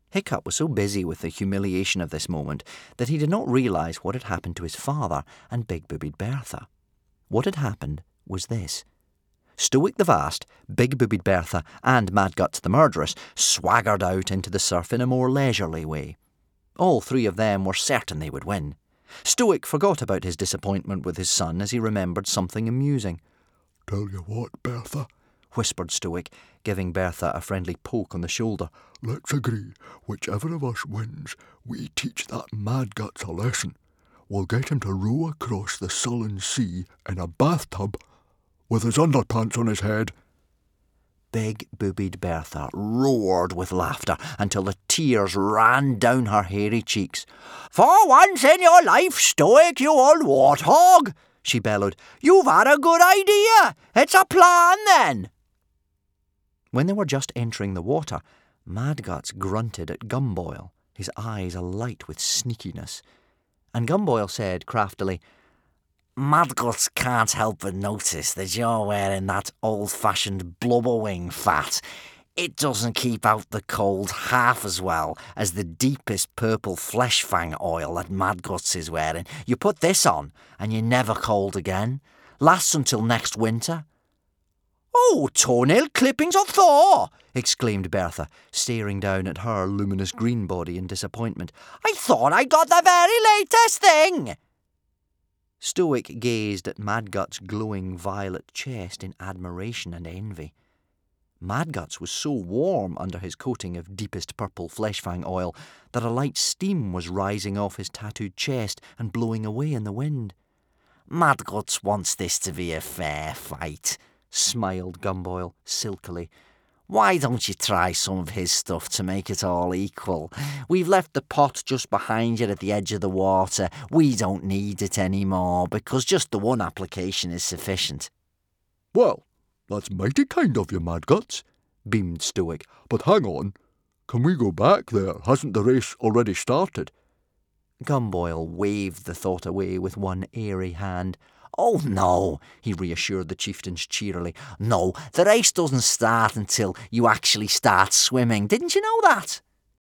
Hiccup was so busy with the humiliation of this moment that he did not realise what had happened to his father and big-boobied Bertha. What had happened was this. Stoic the Vast, big-boobied Bertha, and Mad Guts the Murderess swaggered out into the surf in a more leisurely way. All three of them were certain they would win. Stoic forgot about his disappointment with his son as he remembered something amusing. "Tell you what, Bertha," whispered Stoic, giving Bertha a friendly poke on the shoulder. "Let's agree, whichever of us wins, we teach that Mad Guts a lesson. We'll get him to row across the sullen sea in a bathtub with his underpants on his head." Big-boobied Bertha roared with laughter until the tears ran down her hairy cheeks. "For once in your life, Stoic, you old warthog!" she bellowed. "You've had a good idea. It's a plan, then." When they were just entering the water, Mad Guts grunted at Gumboil, his eyes alight with sneakiness. And Gumboil said craftily, "Mad Guts can't help but notice that you're wearing that old-fashioned blubber-wing fat. It doesn't keep out the cold half as well as the deepest purple flesh fang oil that Mad Guts is wearing. You put this on, and you're never cold again. Lasts until next winter." "Oh, toenail clippings of Thor!" exclaimed Bertha, staring down at her luminous green body in disappointment. "I thought I got the very latest thing!" Stoic gazed at Mad Guts' glowing violet chest in admiration and envy. Mad Guts was so warm under his coating of deepest purple flesh fang oil that a light steam was rising off his tattooed chest and blowing away in the wind. "Mad Guts wants this to be a fair fight," smiled Gumboil silkily. "Why don't you try some of his stuff to make it all equal? We've left the pot just behind you at the edge of the water. We don't need it anymore because just the one application is sufficient." "Well, that's mighty kind of you, Mad Guts," beamed Stoic. "But hang on. Can we go back there? Hasn't the race already started?" Gumboil waved the thought away with one airy hand. "Oh, no," he reassured the chieftains cheerily. "No, the race doesn't start until you actually start swimming. Didn't you know that?"